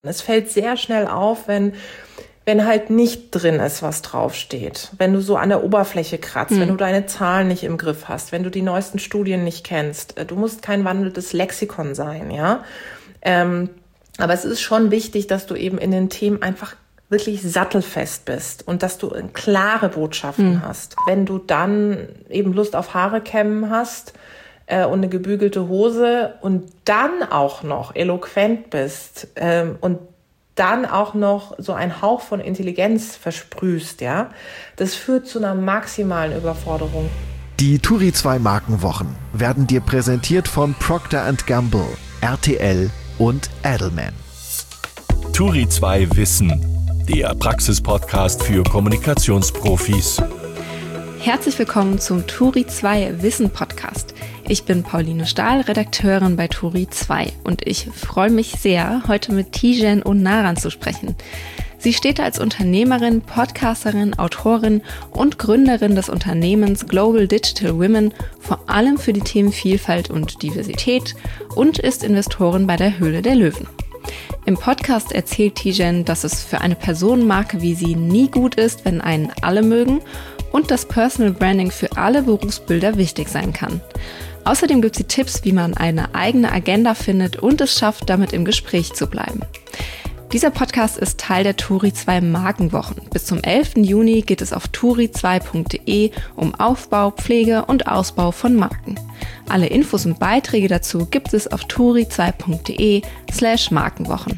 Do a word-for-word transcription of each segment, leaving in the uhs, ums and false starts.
Es fällt sehr schnell auf, wenn, wenn halt nicht drin ist, was draufsteht. Wenn du so an der Oberfläche kratzt, mhm. wenn du deine Zahlen nicht im Griff hast, wenn du die neuesten Studien nicht kennst. Du musst kein wandelndes Lexikon sein, ja. Ähm, aber es ist schon wichtig, dass du eben in den Themen einfach wirklich sattelfest bist und dass du klare Botschaften mhm. hast. Wenn du dann eben Lust auf Haare kämmen hast, und eine gebügelte Hose und dann auch noch eloquent bist ähm, und dann auch noch so einen Hauch von Intelligenz versprühst, ja, das führt zu einer maximalen Überforderung. Die Turi zwei Markenwochen werden dir präsentiert von Procter and Gamble, R T L und Edelman. Turi zwei Wissen, der Praxis-Podcast für Kommunikationsprofis. Herzlich willkommen zum Turi zwei Wissen Podcast. Ich bin Pauline Stahl, Redakteurin bei Turi zwei und ich freue mich sehr, heute mit Tijen Onaran zu sprechen. Sie steht als Unternehmerin, Podcasterin, Autorin und Gründerin des Unternehmens Global Digital Women, vor allem für die Themen Vielfalt und Diversität und ist Investorin bei der Höhle der Löwen. Im Podcast erzählt Tijen, dass es für eine Personenmarke wie sie nie gut ist, wenn einen alle mögen und dass Personal Branding für alle Berufsbilder wichtig sein kann. Außerdem gibt sie Tipps, wie man eine eigene Agenda findet und es schafft, damit im Gespräch zu bleiben. Dieser Podcast ist Teil der Turi zwei Markenwochen. Bis zum elften Juni geht es auf turi zwei punkt de um Aufbau, Pflege und Ausbau von Marken. Alle Infos und Beiträge dazu gibt es auf turi zwei punkt de slash Markenwochen.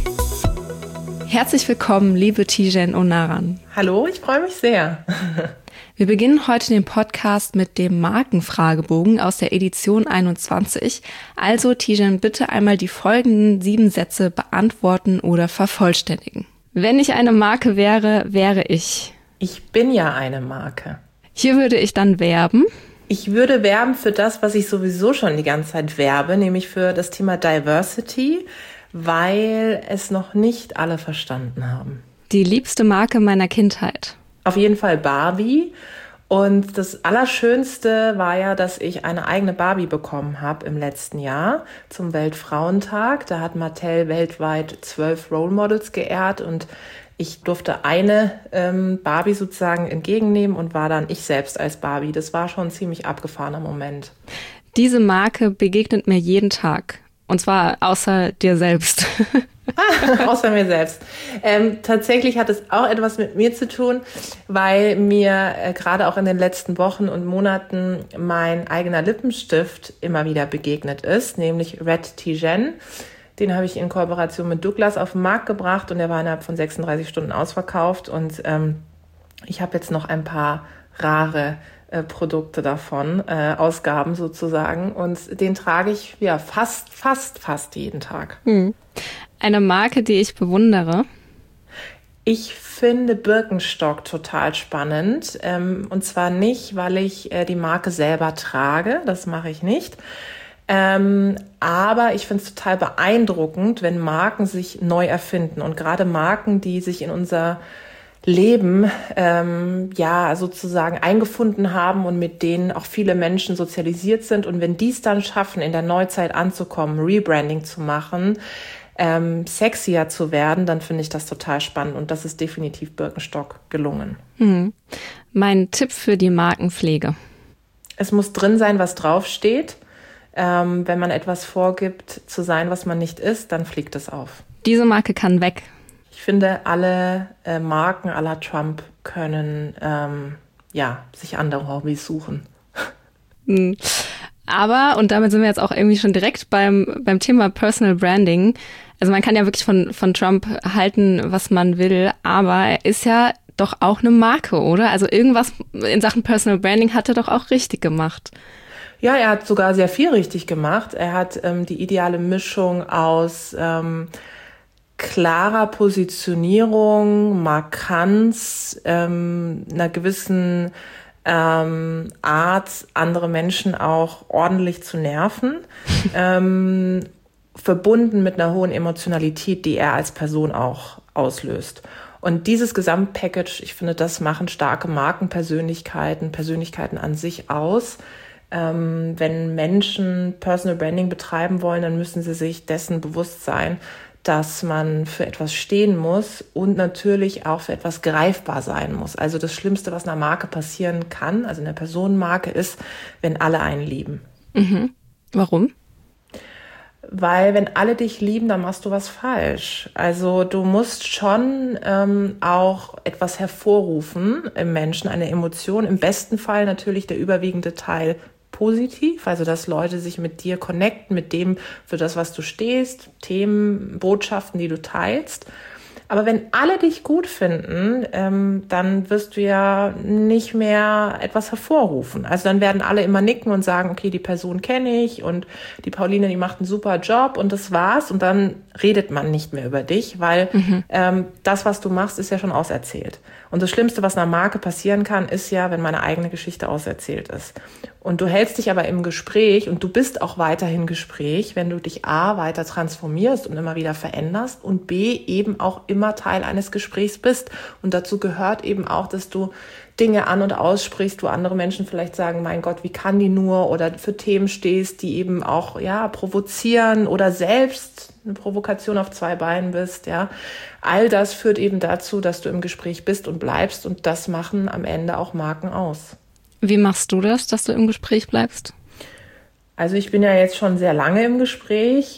Herzlich willkommen, liebe Tijen Onaran. Hallo, ich freue mich sehr. Wir beginnen heute den Podcast mit dem Markenfragebogen aus der Edition einundzwanzig. Also, Tijen, bitte einmal die folgenden sieben Sätze beantworten oder vervollständigen. Wenn ich eine Marke wäre, wäre ich. Ich bin ja eine Marke. Hier würde ich dann werben. Ich würde werben für das, was ich sowieso schon die ganze Zeit werbe, nämlich für das Thema Diversity, weil es noch nicht alle verstanden haben. Die liebste Marke meiner Kindheit. Auf jeden Fall Barbie. Und das Allerschönste war ja, dass ich eine eigene Barbie bekommen habe im letzten Jahr zum Weltfrauentag. Da hat Mattel weltweit zwölf Role Models geehrt und ich durfte eine ähm, Barbie sozusagen entgegennehmen und war dann ich selbst als Barbie. Das war schon ein ziemlich abgefahrener Moment. Diese Marke begegnet mir jeden Tag. Und zwar außer dir selbst. Ah, außer mir selbst. Ähm, tatsächlich hat es auch etwas mit mir zu tun, weil mir äh, gerade auch in den letzten Wochen und Monaten mein eigener Lippenstift immer wieder begegnet ist, nämlich Red Tijen. Den habe ich in Kooperation mit Douglas auf den Markt gebracht und der war innerhalb von sechsunddreißig Stunden ausverkauft. Und ähm, ich habe jetzt noch ein paar rare äh, Produkte davon, äh, Ausgaben sozusagen. Und den trage ich ja fast, fast, fast jeden Tag. Hm. Eine Marke, die ich bewundere? Ich finde Birkenstock total spannend. Ähm, und zwar nicht, weil ich äh, die Marke selber trage. Das mache ich nicht. Ähm, aber ich finde es total beeindruckend, wenn Marken sich neu erfinden. Und gerade Marken, die sich in unser Leben ähm, ja sozusagen eingefunden haben und mit denen auch viele Menschen sozialisiert sind. Und wenn die es dann schaffen, in der Neuzeit anzukommen, Rebranding zu machen, ähm, sexier zu werden, dann finde ich das total spannend. Und das ist definitiv Birkenstock gelungen. Hm. Mein Tipp für die Markenpflege. Es muss drin sein, was draufsteht. Ähm, wenn man etwas vorgibt zu sein, was man nicht ist, dann fliegt es auf. Diese Marke kann weg. Ich finde, alle äh, Marken à la Trump können ähm, ja, sich andere Hobbys suchen. Hm. Aber, und damit sind wir jetzt auch irgendwie schon direkt beim, beim Thema Personal Branding. Also man kann ja wirklich von, von Trump halten, was man will, aber er ist ja doch auch eine Marke, oder? Also irgendwas in Sachen Personal Branding hat er doch auch richtig gemacht. Ja, er hat sogar sehr viel richtig gemacht. Er hat ähm, die ideale Mischung aus ähm, klarer Positionierung, Markanz, ähm, einer gewissen ähm, Art, andere Menschen auch ordentlich zu nerven, ähm, verbunden mit einer hohen Emotionalität, die er als Person auch auslöst. Und dieses Gesamtpackage, ich finde, das machen starke Markenpersönlichkeiten, Persönlichkeiten an sich aus. Ähm, wenn Menschen Personal Branding betreiben wollen, dann müssen sie sich dessen bewusst sein, dass man für etwas stehen muss und natürlich auch für etwas greifbar sein muss. Also das Schlimmste, was einer Marke passieren kann, also einer Personenmarke, ist, wenn alle einen lieben. Mhm. Warum? Weil wenn alle dich lieben, dann machst du was falsch. Also du musst schon ähm, auch etwas hervorrufen im Menschen, eine Emotion. Im besten Fall natürlich der überwiegende Teil positiv, also dass Leute sich mit dir connecten, mit dem, für das, was du stehst, Themen, Botschaften, die du teilst. Aber wenn alle dich gut finden, ähm, dann wirst du ja nicht mehr etwas hervorrufen. Also dann werden alle immer nicken und sagen, okay, die Person kenne ich und die Pauline, die macht einen super Job und das war's. Und dann redet man nicht mehr über dich, weil mhm. ähm, das, was du machst, ist ja schon auserzählt. Und das Schlimmste, was einer Marke passieren kann, ist ja, wenn meine eigene Geschichte auserzählt ist. Und du hältst dich aber im Gespräch und du bist auch weiterhin Gespräch, wenn du dich A, weiter transformierst und immer wieder veränderst und B, eben auch immer Teil eines Gesprächs bist. Und dazu gehört eben auch, dass du Dinge an- und aussprichst, wo andere Menschen vielleicht sagen, mein Gott, wie kann die nur? Oder für Themen stehst, die eben auch ja provozieren oder selbst eine Provokation auf zwei Beinen bist. Ja, all das führt eben dazu, dass du im Gespräch bist und bleibst und das machen am Ende auch Marken aus. Wie machst du das, dass du im Gespräch bleibst? Also ich bin ja jetzt schon sehr lange im Gespräch.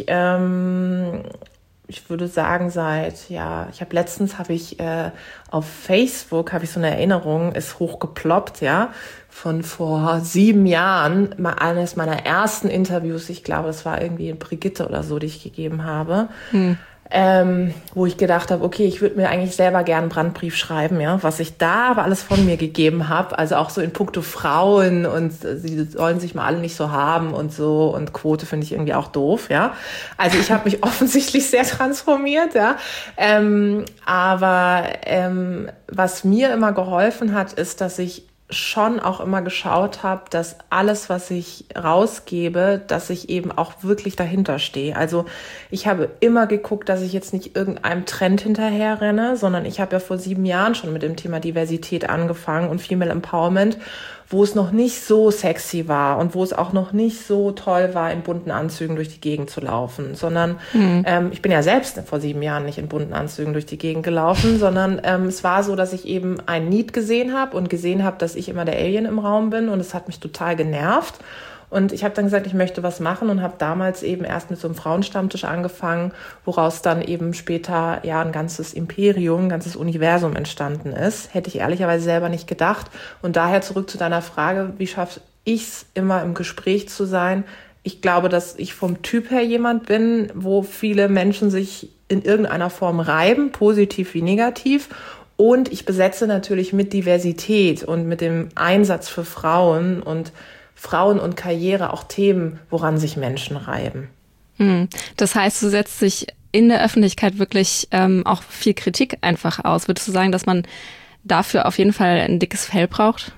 Ähm, ich würde sagen seit, ja, ich habe letztens, habe ich äh, auf Facebook, habe ich so eine Erinnerung, ist hochgeploppt, ja, von vor sieben Jahren, mal eines meiner ersten Interviews, ich glaube, das war irgendwie in Brigitte oder so, die ich gegeben habe. Hm. Ähm, wo ich gedacht habe, okay, ich würde mir eigentlich selber gerne einen Brandbrief schreiben, ja, was ich da aber alles von mir gegeben habe, also auch so in puncto Frauen und äh, sie sollen sich mal alle nicht so haben und so und Quote finde ich irgendwie auch doof, ja. Also ich habe mich offensichtlich sehr transformiert, ja. Ähm, aber ähm, was mir immer geholfen hat, ist, dass ich schon auch immer geschaut habe, dass alles, was ich rausgebe, dass ich eben auch wirklich dahinter stehe. Also ich habe immer geguckt, dass ich jetzt nicht irgendeinem Trend hinterher renne, sondern ich habe ja vor sieben Jahren schon mit dem Thema Diversität angefangen und Female Empowerment, wo es noch nicht so sexy war und wo es auch noch nicht so toll war, in bunten Anzügen durch die Gegend zu laufen, sondern mhm. ähm, ich bin ja selbst vor sieben Jahren nicht in bunten Anzügen durch die Gegend gelaufen, sondern ähm, es war so, dass ich eben ein Need gesehen habe und gesehen habe, dass ich immer der Alien im Raum bin und es hat mich total genervt. Und ich habe dann gesagt, ich möchte was machen und habe damals eben erst mit so einem Frauenstammtisch angefangen, woraus dann eben später ja ein ganzes Imperium, ein ganzes Universum entstanden ist. Hätte ich ehrlicherweise selber nicht gedacht. Und daher zurück zu deiner Frage, wie schaffe ich es immer im Gespräch zu sein? Ich glaube, dass ich vom Typ her jemand bin, wo viele Menschen sich in irgendeiner Form reiben, positiv wie negativ. Und ich besetze natürlich mit Diversität und mit dem Einsatz für Frauen und Frauen und Karriere auch Themen, woran sich Menschen reiben. Hm. Das heißt, du setzt dich in der Öffentlichkeit wirklich ähm, auch viel Kritik einfach aus. Würdest du sagen, dass man dafür auf jeden Fall ein dickes Fell braucht?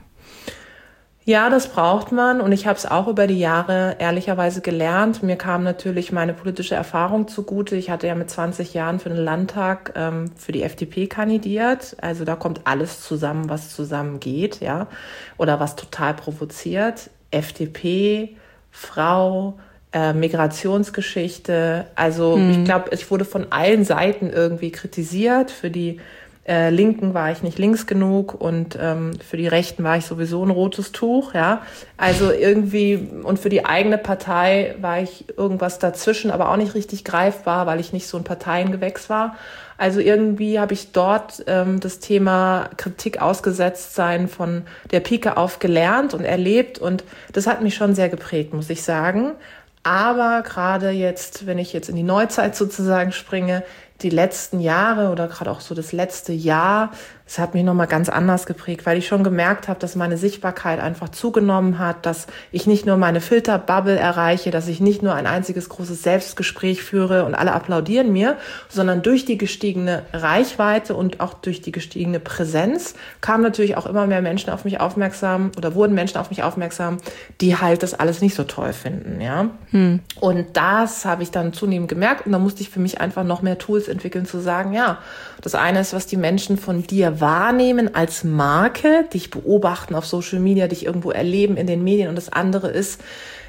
Ja, das braucht man und ich habe es auch über die Jahre ehrlicherweise gelernt. Mir kam natürlich meine politische Erfahrung zugute. Ich hatte ja mit zwanzig Jahren für den Landtag ähm, für die F D P kandidiert. Also da kommt alles zusammen, was zusammengeht, ja, oder was total provoziert. F D P, Frau, äh, Migrationsgeschichte. Also hm. ich glaube, ich wurde von allen Seiten irgendwie kritisiert. Für die äh, Linken war ich nicht links genug und ähm, für die Rechten war ich sowieso ein rotes Tuch. Ja, also irgendwie und für die eigene Partei war ich irgendwas dazwischen, aber auch nicht richtig greifbar, weil ich nicht so ein Parteiengewächs war. Also irgendwie habe ich dort ähm, das Thema Kritik ausgesetzt sein von der Pike auf gelernt und erlebt und das hat mich schon sehr geprägt, muss ich sagen. Aber gerade jetzt, wenn ich jetzt in die Neuzeit sozusagen springe, die letzten Jahre oder gerade auch so das letzte Jahr, das hat mich nochmal ganz anders geprägt, weil ich schon gemerkt habe, dass meine Sichtbarkeit einfach zugenommen hat, dass ich nicht nur meine Filterbubble erreiche, dass ich nicht nur ein einziges großes Selbstgespräch führe und alle applaudieren mir, sondern durch die gestiegene Reichweite und auch durch die gestiegene Präsenz kamen natürlich auch immer mehr Menschen auf mich aufmerksam oder wurden Menschen auf mich aufmerksam, die halt das alles nicht so toll finden, ja. Hm. Und das habe ich dann zunehmend gemerkt und da musste ich für mich einfach noch mehr Tools entwickeln, zu sagen, ja, das eine ist, was die Menschen von dir wahrnehmen als Marke, dich beobachten auf Social Media, dich irgendwo erleben in den Medien und das andere ist,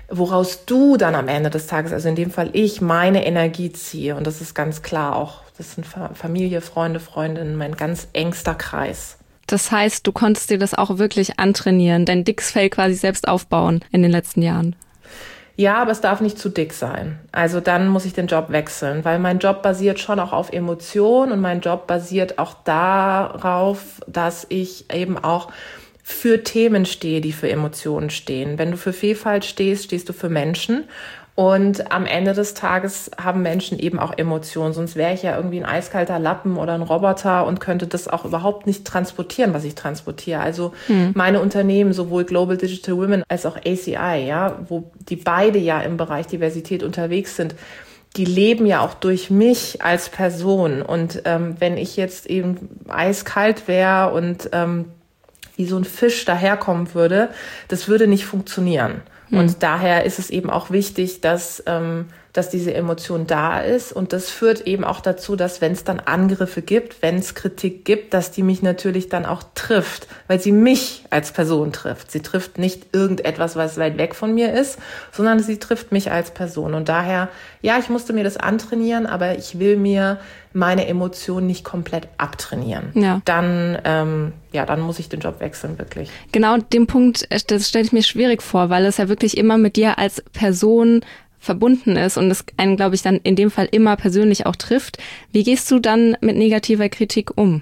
woraus du dann am Ende des Tages, also in dem Fall ich, meine Energie ziehe. Und das ist ganz klar auch, das sind Familie, Freunde, Freundinnen, mein ganz engster Kreis. Das heißt, du konntest dir das auch wirklich antrainieren, dein dickes Fell quasi selbst aufbauen in den letzten Jahren. Ja, aber es darf nicht zu dick sein. Also dann muss ich den Job wechseln, weil mein Job basiert schon auch auf Emotionen und mein Job basiert auch darauf, dass ich eben auch für Themen stehe, die für Emotionen stehen. Wenn du für Vielfalt stehst, stehst du für Menschen. Und am Ende des Tages haben Menschen eben auch Emotionen. Sonst wäre ich ja irgendwie ein eiskalter Lappen oder ein Roboter und könnte das auch überhaupt nicht transportieren, was ich transportiere. Also hm. meine Unternehmen, sowohl Global Digital Women als auch A C I, ja, wo die beide ja im Bereich Diversität unterwegs sind, die leben ja auch durch mich als Person. Und ähm, wenn ich jetzt eben eiskalt wäre und ähm, wie so ein Fisch daherkommen würde, das würde nicht funktionieren. Und hm. daher ist es eben auch wichtig, dass, ähm, dass diese Emotion da ist. Und das führt eben auch dazu, dass wenn es dann Angriffe gibt, wenn es Kritik gibt, dass die mich natürlich dann auch trifft, weil sie mich als Person trifft. Sie trifft nicht irgendetwas, was weit weg von mir ist, sondern sie trifft mich als Person. Und daher, ja, ich musste mir das antrainieren, aber ich will mir meine Emotionen nicht komplett abtrainieren. Ja. Dann, ähm, ja, dann muss ich den Job wechseln, wirklich. Genau, den Punkt, das stelle ich mir schwierig vor, weil es ja wirklich immer mit dir als Person verbunden ist und es einen, glaube ich, dann in dem Fall immer persönlich auch trifft. Wie gehst du dann mit negativer Kritik um?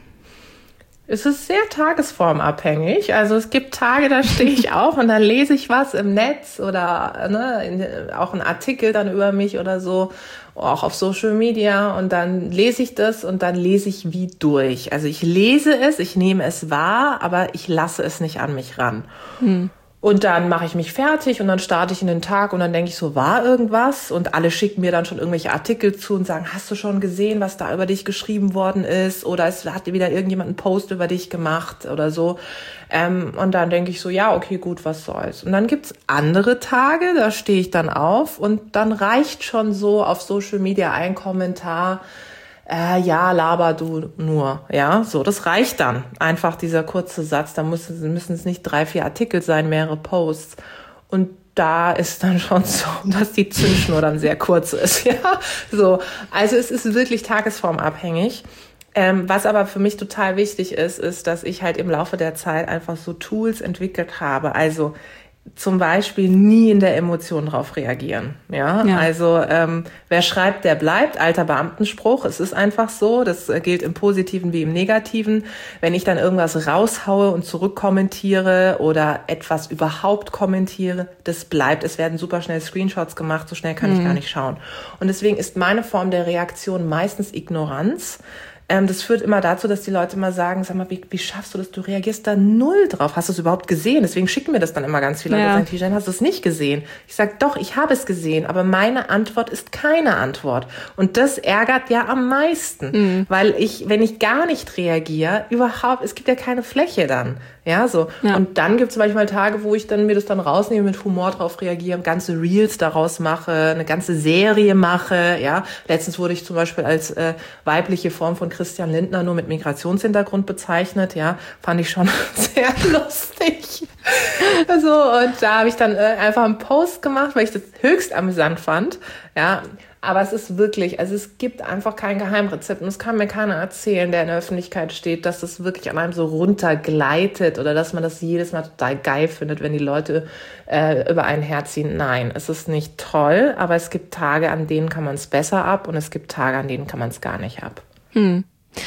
Es ist sehr tagesformabhängig. Also es gibt Tage, da stehe ich auf und dann lese ich was im Netz oder ne, in, auch einen Artikel dann über mich oder so, auch auf Social Media, und dann lese ich das und dann lese ich wie durch. Also ich lese es, ich nehme es wahr, aber ich lasse es nicht an mich ran. Hm. Und dann mache ich mich fertig und dann starte ich in den Tag und dann denke ich so, war irgendwas? Und alle schicken mir dann schon irgendwelche Artikel zu und sagen, hast du schon gesehen, was da über dich geschrieben worden ist? Oder es hat wieder irgendjemand einen Post über dich gemacht oder so. Ähm, und dann denke ich so, ja, okay, gut, was soll's. Und dann gibt's andere Tage, da stehe ich dann auf und dann reicht schon so auf Social Media ein Kommentar, Äh, ja, laber du nur, ja, so, das reicht dann. Einfach dieser kurze Satz, da müssen, müssen es nicht drei, vier Artikel sein, mehrere Posts. Und da ist dann schon so, dass die Zündschnur dann sehr kurz ist, ja, so. Also es ist wirklich tagesformabhängig. Ähm, was aber für mich total wichtig ist, ist, dass ich halt im Laufe der Zeit einfach so Tools entwickelt habe, also zum Beispiel nie in der Emotion drauf reagieren. Ja, ja. Also ähm, wer schreibt, der bleibt. Alter Beamtenspruch. Es ist einfach so. Das gilt im Positiven wie im Negativen. Wenn ich dann irgendwas raushaue und zurückkommentiere oder etwas überhaupt kommentiere, das bleibt. Es werden super schnell Screenshots gemacht. So schnell kann mhm. ich gar nicht schauen. Und deswegen ist meine Form der Reaktion meistens Ignoranz. Ähm, das führt immer dazu, dass die Leute immer sagen, sag mal, wie, wie schaffst du das? Du reagierst da null drauf. Hast du es überhaupt gesehen? Deswegen schicken mir das dann immer ganz viele. Ja. Und sagen, Tijen, hast du es nicht gesehen? Ich sag, doch, ich habe es gesehen, aber meine Antwort ist keine Antwort. Und das ärgert ja am meisten, mhm. weil ich, wenn ich gar nicht reagiere, überhaupt, es gibt ja keine Fläche dann. Ja, so. Ja. Und dann gibt es manchmal Tage, wo ich dann mir das dann rausnehme, mit Humor drauf reagiere, ganze Reels daraus mache, eine ganze Serie mache, ja. Letztens wurde ich zum Beispiel als äh, weibliche Form von Christian Lindner nur mit Migrationshintergrund bezeichnet, ja. Fand ich schon sehr lustig. Also, und da habe ich dann äh, einfach einen Post gemacht, weil ich das höchst amüsant fand, ja. Aber es ist wirklich, also es gibt einfach kein Geheimrezept und es kann mir keiner erzählen, der in der Öffentlichkeit steht, dass das wirklich an einem so runtergleitet oder dass man das jedes Mal total geil findet, wenn die Leute äh, über einen herziehen. Nein, es ist nicht toll, aber es gibt Tage, an denen kann man es besser ab und es gibt Tage, an denen kann man es gar nicht ab. Hm.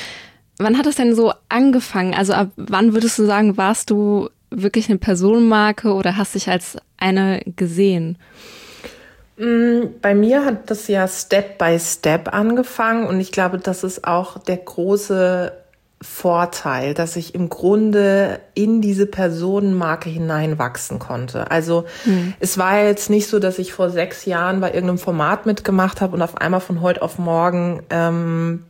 Wann hat das denn so angefangen? Also ab wann würdest du sagen, warst du wirklich eine Personenmarke oder hast dich als eine gesehen? Bei mir hat das ja Step by Step angefangen und ich glaube, das ist auch der große Vorteil, dass ich im Grunde in diese Personenmarke hineinwachsen konnte. Also mhm. es war jetzt nicht so, dass ich vor sechs Jahren bei irgendeinem Format mitgemacht habe und auf einmal von heute auf morgen ähm,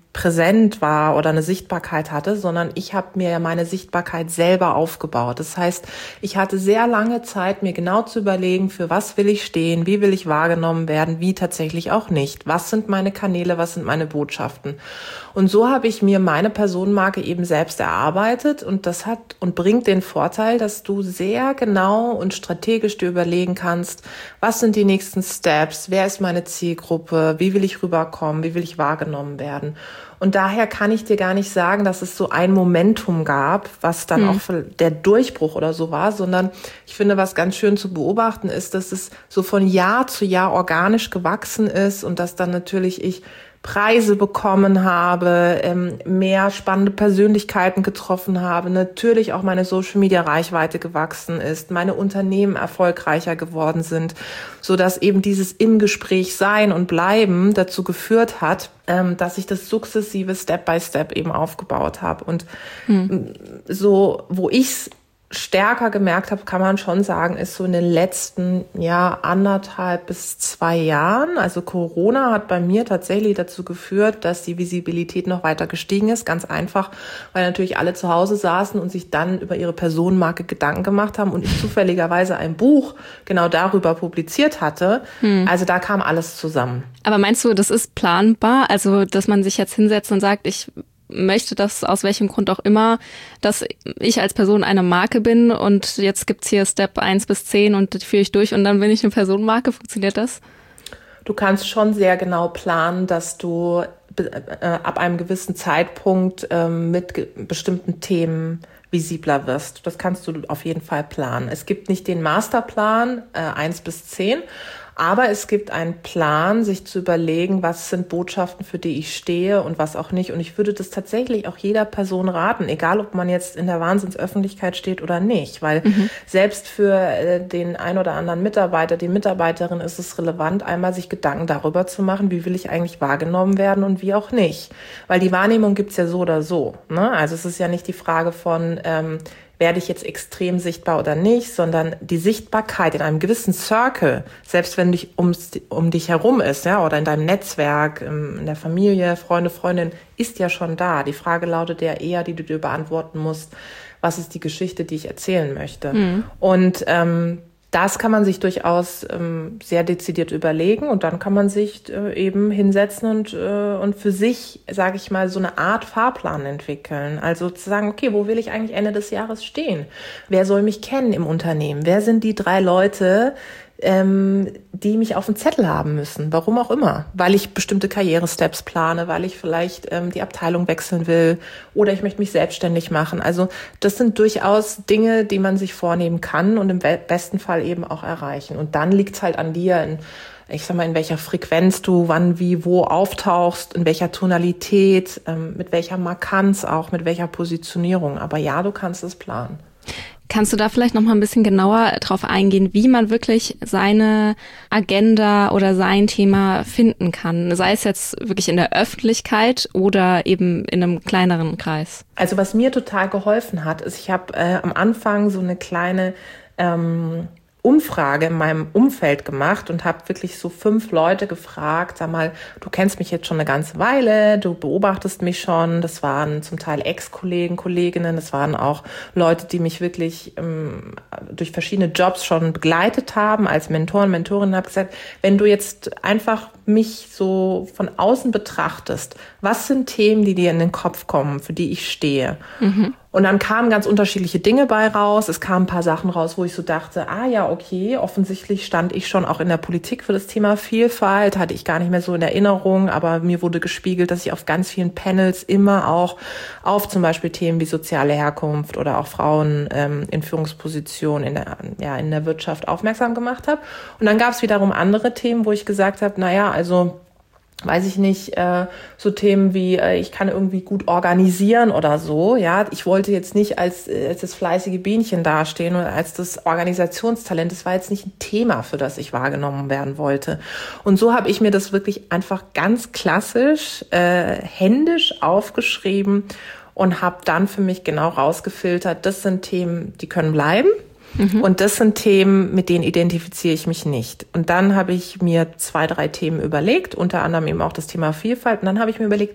präsent war oder eine Sichtbarkeit hatte, sondern ich habe mir ja meine Sichtbarkeit selber aufgebaut. Das heißt, ich hatte sehr lange Zeit, mir genau zu überlegen, für was will ich stehen, wie will ich wahrgenommen werden, wie tatsächlich auch nicht. Was sind meine Kanäle, was sind meine Botschaften? Und so habe ich mir meine Personenmarke eben selbst erarbeitet und das hat und bringt den Vorteil, dass du sehr genau und strategisch dir überlegen kannst, was sind die nächsten Steps, wer ist meine Zielgruppe, wie will ich rüberkommen, wie will ich wahrgenommen werden. Und daher kann ich dir gar nicht sagen, dass es so ein Momentum gab, was dann mhm. auch der Durchbruch oder so war, sondern ich finde, was ganz schön zu beobachten ist, dass es so von Jahr zu Jahr organisch gewachsen ist und dass dann natürlich ich Preise bekommen habe, ähm, mehr spannende Persönlichkeiten getroffen habe, natürlich auch meine Social-Media-Reichweite gewachsen ist, meine Unternehmen erfolgreicher geworden sind, so dass eben dieses im Gespräch sein und bleiben dazu geführt hat, ähm, dass ich das sukzessive Step by Step eben aufgebaut habe. Und hm. so, wo ich's stärker gemerkt habe, kann man schon sagen, ist so in den letzten ja anderthalb bis zwei Jahren. Also Corona hat bei mir tatsächlich dazu geführt, dass die Visibilität noch weiter gestiegen ist. Ganz einfach, weil natürlich alle zu Hause saßen und sich dann über ihre Personenmarke Gedanken gemacht haben und ich zufälligerweise ein Buch genau darüber publiziert hatte. Hm. Also da kam alles zusammen. Aber meinst du, das ist planbar? Also, dass man sich jetzt hinsetzt und sagt, ich möchte das aus welchem Grund auch immer, dass ich als Person eine Marke bin und jetzt gibt's hier Step eins bis zehn und das führe ich durch und dann bin ich eine Personenmarke. Funktioniert das? Du kannst schon sehr genau planen, dass du äh, ab einem gewissen Zeitpunkt äh, mit ge- bestimmten Themen visibler wirst. Das kannst du auf jeden Fall planen. Es gibt nicht den Masterplan äh, eins bis zehn, aber es gibt einen Plan, sich zu überlegen, was sind Botschaften, für die ich stehe und was auch nicht. Und ich würde das tatsächlich auch jeder Person raten, egal ob man jetzt in der Wahnsinnsöffentlichkeit steht oder nicht. Weil mhm. selbst für äh, den ein oder anderen Mitarbeiter, die Mitarbeiterin ist es relevant, einmal sich Gedanken darüber zu machen, wie will ich eigentlich wahrgenommen werden und wie auch nicht. Weil die Wahrnehmung gibt's ja so oder so. Ne? Also es ist ja nicht die Frage von, ähm, werde ich jetzt extrem sichtbar oder nicht, sondern die Sichtbarkeit in einem gewissen Circle, selbst wenn dich ums, um dich herum ist, ja, oder in deinem Netzwerk, in der Familie, Freunde, Freundin, ist ja schon da. Die Frage lautet ja eher, die du dir beantworten musst, was ist die Geschichte, die ich erzählen möchte? Mhm. Und ähm, das kann man sich durchaus ähm, sehr dezidiert überlegen und dann kann man sich äh, eben hinsetzen und äh, und für sich, sage ich mal, so eine Art Fahrplan entwickeln. Also zu sagen, okay, wo will ich eigentlich Ende des Jahres stehen? Wer soll mich kennen im Unternehmen? Wer sind die drei Leute, ähm, die mich auf dem Zettel haben müssen? Warum auch immer. Weil ich bestimmte Karrieresteps plane, weil ich vielleicht ähm, die Abteilung wechseln will oder ich möchte mich selbstständig machen. Also das sind durchaus Dinge, die man sich vornehmen kann und im besten Fall eben auch erreichen. Und dann liegt es halt an dir, in, ich sag mal, in welcher Frequenz du wann, wie, wo auftauchst, in welcher Tonalität, ähm, mit welcher Markanz auch, mit welcher Positionierung. Aber ja, du kannst es planen. Kannst du da vielleicht noch mal ein bisschen genauer drauf eingehen, wie man wirklich seine Agenda oder sein Thema finden kann? Sei es jetzt wirklich in der Öffentlichkeit oder eben in einem kleineren Kreis? Also was mir total geholfen hat, ist, ich habe äh, am Anfang so eine kleine ähm, Umfrage in meinem Umfeld gemacht und habe wirklich so fünf Leute gefragt, sag mal, du kennst mich jetzt schon eine ganze Weile, du beobachtest mich schon, das waren zum Teil Ex-Kollegen, Kolleginnen, das waren auch Leute, die mich wirklich ähm, durch verschiedene Jobs schon begleitet haben als Mentoren, Mentorinnen, habe gesagt, wenn du jetzt einfach mich so von außen betrachtest, was sind Themen, die dir in den Kopf kommen, für die ich stehe? Mhm. Und dann kamen ganz unterschiedliche Dinge bei raus. Es kamen ein paar Sachen raus, wo ich so dachte, ah ja, okay, offensichtlich stand ich schon auch in der Politik für das Thema Vielfalt, hatte ich gar nicht mehr so in Erinnerung, aber mir wurde gespiegelt, dass ich auf ganz vielen Panels immer auch auf zum Beispiel Themen wie soziale Herkunft oder auch Frauen ähm, in Führungspositionen in der, ja, in der Wirtschaft aufmerksam gemacht habe. Und dann gab es wiederum andere Themen, wo ich gesagt habe, naja, also weiß ich nicht, äh, so Themen wie, äh, ich kann irgendwie gut organisieren oder so, ja. Ich wollte jetzt nicht als, als das fleißige Bienchen dastehen oder als das Organisationstalent. Das war jetzt nicht ein Thema, für das ich wahrgenommen werden wollte. Und so habe ich mir das wirklich einfach ganz klassisch, äh, händisch aufgeschrieben und habe dann für mich genau rausgefiltert, das sind Themen, die können bleiben. Mhm. Und das sind Themen, mit denen identifiziere ich mich nicht. Und dann habe ich mir zwei, drei Themen überlegt, unter anderem eben auch das Thema Vielfalt. Und dann habe ich mir überlegt,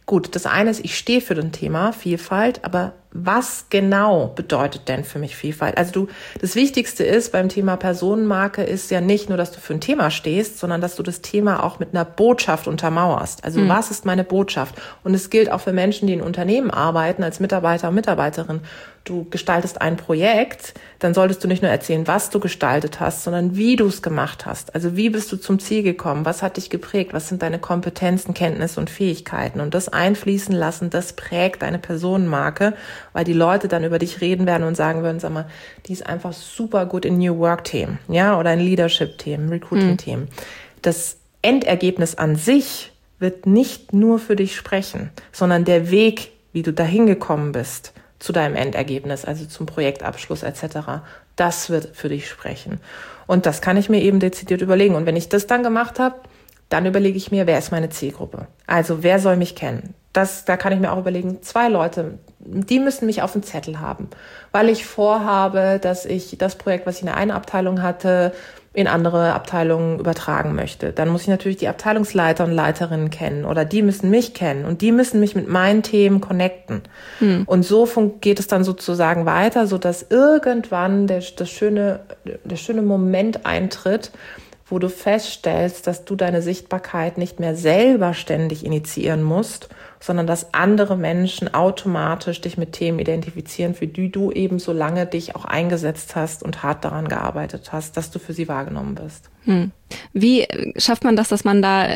gut, das eine ist, ich stehe für das Thema Vielfalt, aber was genau bedeutet denn für mich Vielfalt? Also du, das Wichtigste ist beim Thema Personenmarke ist ja nicht nur, dass du für ein Thema stehst, sondern dass du das Thema auch mit einer Botschaft untermauerst. Also mhm. was ist meine Botschaft? Und es gilt auch für Menschen, die in Unternehmen arbeiten, als Mitarbeiter und Mitarbeiterin. Du gestaltest ein Projekt, dann solltest du nicht nur erzählen, was du gestaltet hast, sondern wie du es gemacht hast. Also wie bist du zum Ziel gekommen? Was hat dich geprägt? Was sind deine Kompetenzen, Kenntnisse und Fähigkeiten? Und das einfließen lassen, das prägt deine Personenmarke, weil die Leute dann über dich reden werden und sagen würden, sag mal, die ist einfach super gut in New Work-Themen, ja, oder in Leadership-Themen, Recruiting-Themen. Mhm. Das Endergebnis an sich wird nicht nur für dich sprechen, sondern der Weg, wie du dahin gekommen bist, zu deinem Endergebnis, also zum Projektabschluss et cetera. Das wird für dich sprechen. Und das kann ich mir eben dezidiert überlegen. Und wenn ich das dann gemacht habe, dann überlege ich mir, wer ist meine Zielgruppe? Also wer soll mich kennen? Das, da kann ich mir auch überlegen, zwei Leute, die müssen mich auf dem Zettel haben, weil ich vorhabe, dass ich das Projekt, was ich in der einen Abteilung hatte, in andere Abteilungen übertragen möchte. Dann muss ich natürlich die Abteilungsleiter und Leiterinnen kennen oder die müssen mich kennen und die müssen mich mit meinen Themen connecten. Hm. Und so geht es dann sozusagen weiter, so dass irgendwann der, das schöne, der schöne Moment eintritt, wo du feststellst, dass du deine Sichtbarkeit nicht mehr selber ständig initiieren musst, sondern dass andere Menschen automatisch dich mit Themen identifizieren, für die du eben so lange dich auch eingesetzt hast und hart daran gearbeitet hast, dass du für sie wahrgenommen bist. Hm. Wie schafft man das, dass man da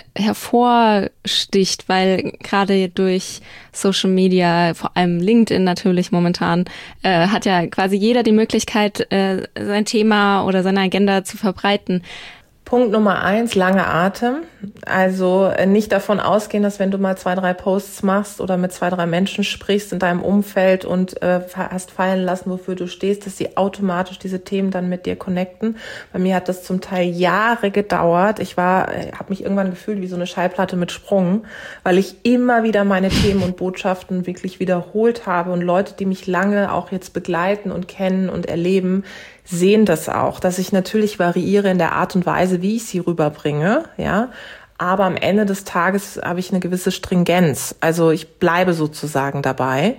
hervorsticht? Weil gerade durch Social Media, vor allem LinkedIn natürlich momentan, äh, hat ja quasi jeder die Möglichkeit, äh, sein Thema oder seine Agenda zu verbreiten. Punkt Nummer eins, lange Atem. Also nicht davon ausgehen, dass wenn du mal zwei, drei Posts machst oder mit zwei, drei Menschen sprichst in deinem Umfeld und äh, hast fallen lassen, wofür du stehst, dass sie automatisch diese Themen dann mit dir connecten. Bei mir hat das zum Teil Jahre gedauert. Ich war, habe mich irgendwann gefühlt wie so eine Schallplatte mit Sprung, weil ich immer wieder meine Themen und Botschaften wirklich wiederholt habe und Leute, die mich lange auch jetzt begleiten und kennen und erleben, sehen das auch, dass ich natürlich variiere in der Art und Weise, wie ich sie rüberbringe, ja. Aber am Ende des Tages habe ich eine gewisse Stringenz. Also ich bleibe sozusagen dabei.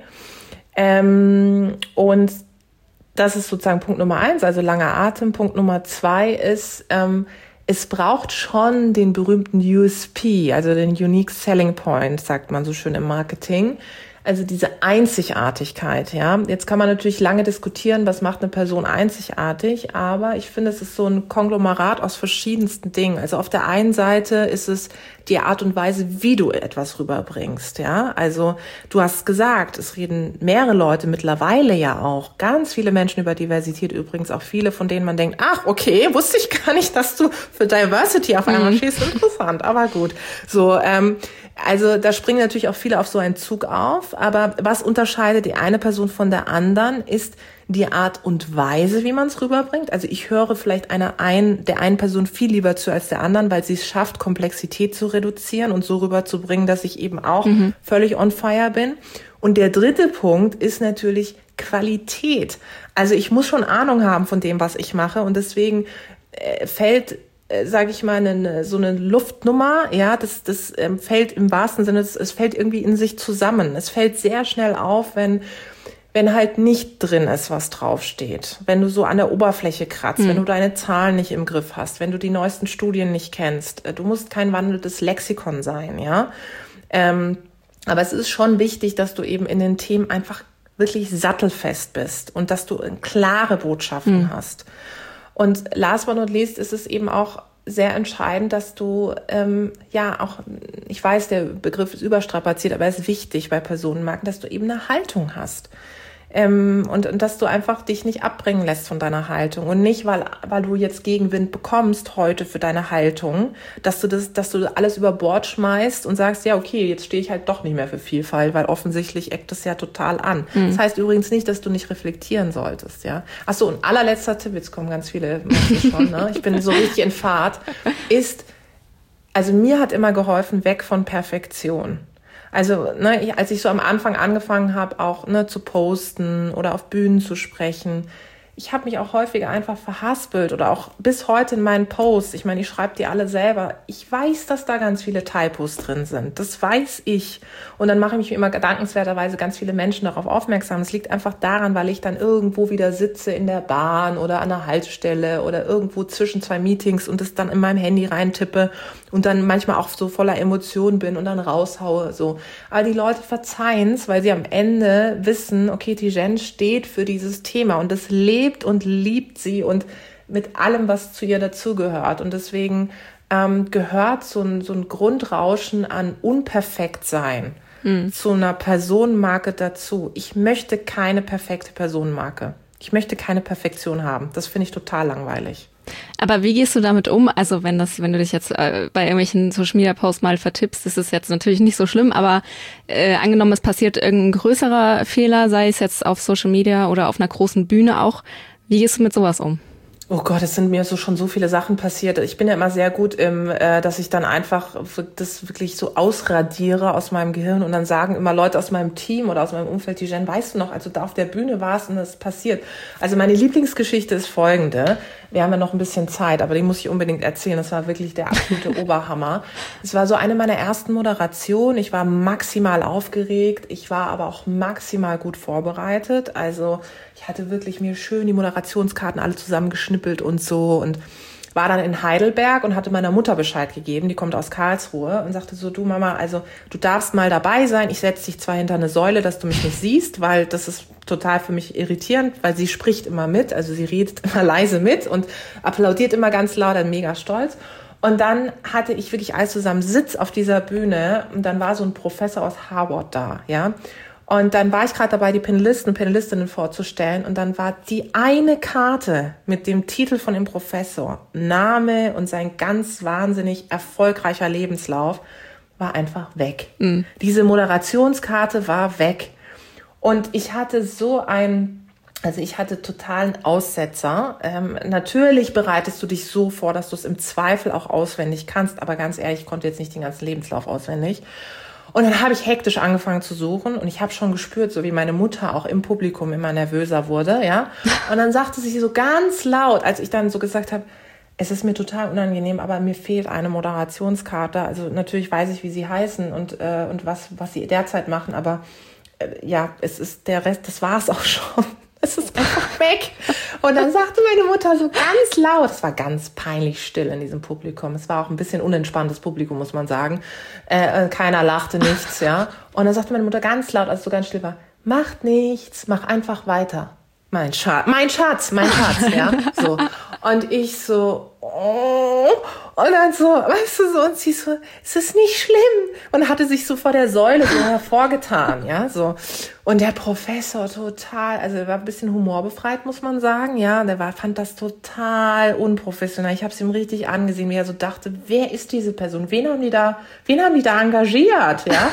Ähm, und das ist sozusagen Punkt Nummer eins, also langer Atem. Punkt Nummer zwei ist, ähm, es braucht schon den berühmten U S P, also den Unique Selling Point, sagt man so schön im Marketing. Also diese Einzigartigkeit, ja. Jetzt kann man natürlich lange diskutieren, was macht eine Person einzigartig, aber ich finde, es ist so ein Konglomerat aus verschiedensten Dingen. Also auf der einen Seite ist es die Art und Weise, wie du etwas rüberbringst, ja. Also du hast gesagt, es reden mehrere Leute mittlerweile ja auch, ganz viele Menschen über Diversität, übrigens auch viele, von denen man denkt, ach, okay, wusste ich gar nicht, dass du für Diversity auf einmal mhm. stehst. Interessant, aber gut. So, ähm, also da springen natürlich auch viele auf so einen Zug auf, aber was unterscheidet die eine Person von der anderen, ist die Art und Weise, wie man es rüberbringt. Also ich höre vielleicht einer ein, der einen Person viel lieber zu als der anderen, weil sie es schafft, Komplexität zu reduzieren und so rüberzubringen, dass ich eben auch mhm. völlig on fire bin. Und der dritte Punkt ist natürlich Qualität. Also ich muss schon Ahnung haben von dem, was ich mache und deswegen äh, fällt sage ich mal, eine, so eine Luftnummer, ja, das, das ähm, fällt im wahrsten Sinne, es, es fällt irgendwie in sich zusammen. Es fällt sehr schnell auf, wenn, wenn halt nicht drin ist, was draufsteht. Wenn du so an der Oberfläche kratzt, hm. wenn du deine Zahlen nicht im Griff hast, wenn du die neuesten Studien nicht kennst. Du musst kein wandelndes Lexikon sein, ja. Ähm, aber es ist schon wichtig, dass du eben in den Themen einfach wirklich sattelfest bist und dass du klare Botschaften hm. hast. Und last but not least ist es eben auch sehr entscheidend, dass du, ähm, ja, auch, ich weiß, der Begriff ist überstrapaziert, aber es ist wichtig bei Personenmarken, dass du eben eine Haltung hast. Ähm, und, und dass du einfach dich nicht abbringen lässt von deiner Haltung und nicht, weil, weil du jetzt Gegenwind bekommst heute für deine Haltung, dass du das, dass du alles über Bord schmeißt und sagst, ja, okay, jetzt stehe ich halt doch nicht mehr für Vielfalt, weil offensichtlich eckt es ja total an. Mhm. Das heißt übrigens nicht, dass du nicht reflektieren solltest, ja. Ach so, und allerletzter Tipp, jetzt kommen ganz viele schon, ne? Ich bin so richtig in Fahrt, ist, also mir hat immer geholfen, weg von Perfektion. Also, ne, als ich so am Anfang angefangen habe, auch ne, zu posten oder auf Bühnen zu sprechen, ich habe mich auch häufiger einfach verhaspelt oder auch bis heute in meinen Posts. Ich meine, ich schreibe die alle selber. Ich weiß, dass da ganz viele Typos drin sind. Das weiß ich. Und dann mache ich mich immer gedankenswerterweise ganz viele Menschen darauf aufmerksam. Es liegt einfach daran, weil ich dann irgendwo wieder sitze in der Bahn oder an der Haltestelle oder irgendwo zwischen zwei Meetings und das dann in meinem Handy reintippe und dann manchmal auch so voller Emotionen bin und dann raushaue. So. Aber die Leute verzeihen es, weil sie am Ende wissen, okay, Tijen steht für dieses Thema und das lebt und liebt sie und mit allem, was zu ihr dazugehört. Und deswegen ähm, gehört so ein, so ein Grundrauschen an Unperfektsein hm. zu einer Personenmarke dazu. Ich möchte keine perfekte Personenmarke. Ich möchte keine Perfektion haben. Das finde ich total langweilig. Aber wie gehst du damit um? Also wenn das, wenn du dich jetzt äh, bei irgendwelchen Social Media Posts mal vertippst, ist es jetzt natürlich nicht so schlimm, aber äh, angenommen, es passiert irgendein größerer Fehler, sei es jetzt auf Social Media oder auf einer großen Bühne auch. Wie gehst du mit sowas um? Oh Gott, es sind mir so schon so viele Sachen passiert. Ich bin ja immer sehr gut im, äh, dass ich dann einfach das wirklich so ausradiere aus meinem Gehirn und dann sagen immer Leute aus meinem Team oder aus meinem Umfeld, Tijen, weißt du noch, als du da auf der Bühne warst und das passiert. Also meine Lieblingsgeschichte ist folgende. Wir haben ja noch ein bisschen Zeit, aber die muss ich unbedingt erzählen. Das war wirklich der absolute Oberhammer. Es war so eine meiner ersten Moderationen. Ich war maximal aufgeregt. Ich war aber auch maximal gut vorbereitet. Also ich hatte wirklich mir schön die Moderationskarten alle zusammengeschnippelt und so und war dann in Heidelberg und hatte meiner Mutter Bescheid gegeben, die kommt aus Karlsruhe und sagte so, du Mama, also du darfst mal dabei sein, ich setze dich zwar hinter eine Säule, dass du mich nicht siehst, weil das ist total für mich irritierend, weil sie spricht immer mit, also sie redet immer leise mit und applaudiert immer ganz laut, dann mega stolz. Und dann hatte ich wirklich alles zusammen Sitz auf dieser Bühne und dann war so ein Professor aus Harvard da, ja. Und dann war ich gerade dabei, die Panelisten und Panelistinnen vorzustellen. Und dann war die eine Karte mit dem Titel von dem Professor, Name und sein ganz wahnsinnig erfolgreicher Lebenslauf, war einfach weg. Mhm. Diese Moderationskarte war weg. Und ich hatte so ein, also ich hatte totalen Aussetzer. Ähm, natürlich bereitest du dich so vor, dass du es im Zweifel auch auswendig kannst. Aber ganz ehrlich, ich konnte jetzt nicht den ganzen Lebenslauf auswendig. Und dann habe ich hektisch angefangen zu suchen und ich habe schon gespürt, so wie meine Mutter auch im Publikum immer nervöser wurde, ja. Und dann sagte sie so ganz laut, als ich dann so gesagt habe, es ist mir total unangenehm, aber mir fehlt eine Moderationskarte. Also natürlich weiß ich, wie sie heißen und äh, und was was sie derzeit machen, aber äh, ja, es ist der Rest, das war's auch schon. Es ist einfach weg. Und dann sagte meine Mutter so ganz laut, es war ganz peinlich still in diesem Publikum. Es war auch ein bisschen unentspanntes Publikum, muss man sagen. Äh, keiner lachte, nichts, ja. Und dann sagte meine Mutter ganz laut, als es so ganz still war, macht nichts, mach einfach weiter. Mein Schatz, mein Schatz, mein Schatz, ja. So. Und ich so, oh. Und dann so, weißt du so, und sie so, es ist nicht schlimm. Und hatte sich so vor der Säule so hervorgetan, ja, so. Und der Professor total, also er war ein bisschen humorbefreit, muss man sagen, ja. Und er war, fand das total unprofessionell. Ich habe es ihm richtig angesehen, wie er so dachte, wer ist diese Person? Wen haben die da, wen haben die da engagiert, ja?